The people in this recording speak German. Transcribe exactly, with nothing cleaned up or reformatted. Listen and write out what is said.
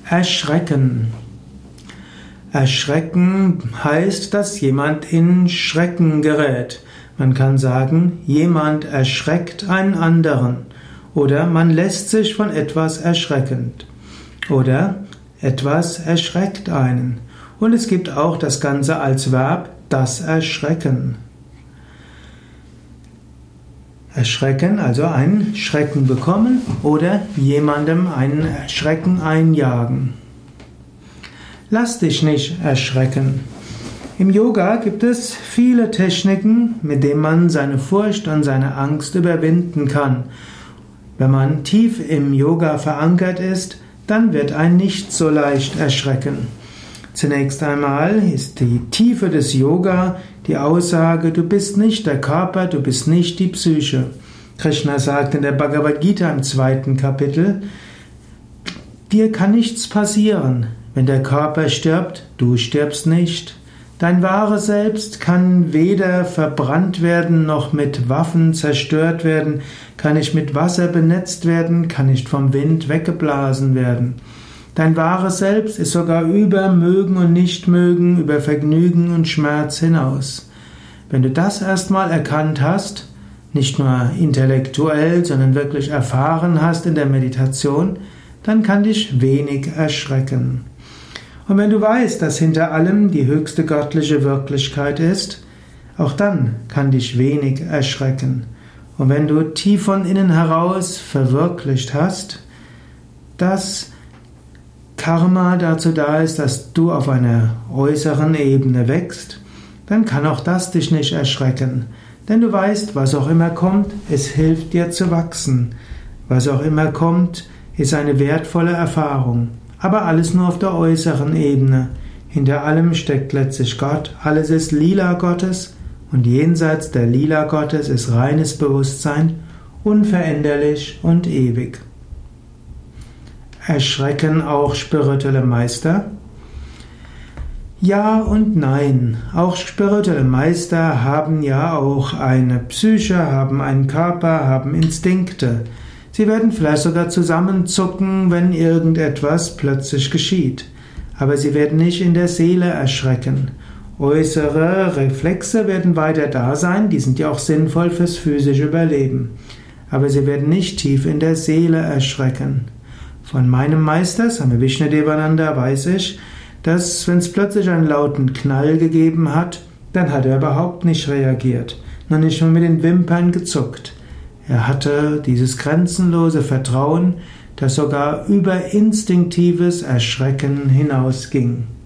Erschrecken. Erschrecken heißt, dass jemand in Schrecken gerät. Man kann sagen, jemand erschreckt einen anderen. Oder man lässt sich von etwas erschrecken. Oder etwas erschreckt einen. Und es gibt auch das Ganze als Verb, das Erschrecken. Erschrecken, also einen Schrecken bekommen oder jemandem einen Schrecken einjagen. Lass dich nicht erschrecken. Im Yoga gibt es viele Techniken, mit denen man seine Furcht und seine Angst überwinden kann. Wenn man tief im Yoga verankert ist, dann wird ein nicht so leicht erschrecken. Zunächst einmal ist die Tiefe des Yoga die Aussage, du bist nicht der Körper, du bist nicht die Psyche. Krishna sagt in der Bhagavad Gita im zweiten Kapitel, dir kann nichts passieren. Wenn der Körper stirbt, du stirbst nicht. Dein wahres Selbst kann weder verbrannt werden, noch mit Waffen zerstört werden, kann nicht mit Wasser benetzt werden, kann nicht vom Wind weggeblasen werden. Dein wahres Selbst ist sogar über Mögen und Nichtmögen, über Vergnügen und Schmerz hinaus. Wenn du das erstmal erkannt hast, nicht nur intellektuell, sondern wirklich erfahren hast in der Meditation, dann kann dich wenig erschrecken. Und wenn du weißt, dass hinter allem die höchste göttliche Wirklichkeit ist, auch dann kann dich wenig erschrecken. Und wenn du tief von innen heraus verwirklicht hast, dass Karma dazu da ist, dass du auf einer äußeren Ebene wächst, dann kann auch das dich nicht erschrecken. Denn du weißt, was auch immer kommt, es hilft dir zu wachsen. Was auch immer kommt, ist eine wertvolle Erfahrung. Aber alles nur auf der äußeren Ebene. Hinter allem steckt letztlich Gott. Alles ist Lila Gottes und jenseits der Lila Gottes ist reines Bewusstsein, unveränderlich und ewig. Erschrecken auch spirituelle Meister? Ja und nein. Auch spirituelle Meister haben ja auch eine Psyche, haben einen Körper, haben Instinkte. Sie werden vielleicht sogar zusammenzucken, wenn irgendetwas plötzlich geschieht. Aber sie werden nicht in der Seele erschrecken. Äußere Reflexe werden weiter da sein, die sind ja auch sinnvoll fürs physische Überleben. Aber sie werden nicht tief in der Seele erschrecken. Von meinem Meister, Swami Vishnadevananda, weiß ich, dass wenn es plötzlich einen lauten Knall gegeben hat, dann hat er überhaupt nicht reagiert, noch nicht mal mit den Wimpern gezuckt. Er hatte dieses grenzenlose Vertrauen, das sogar über instinktives Erschrecken hinausging.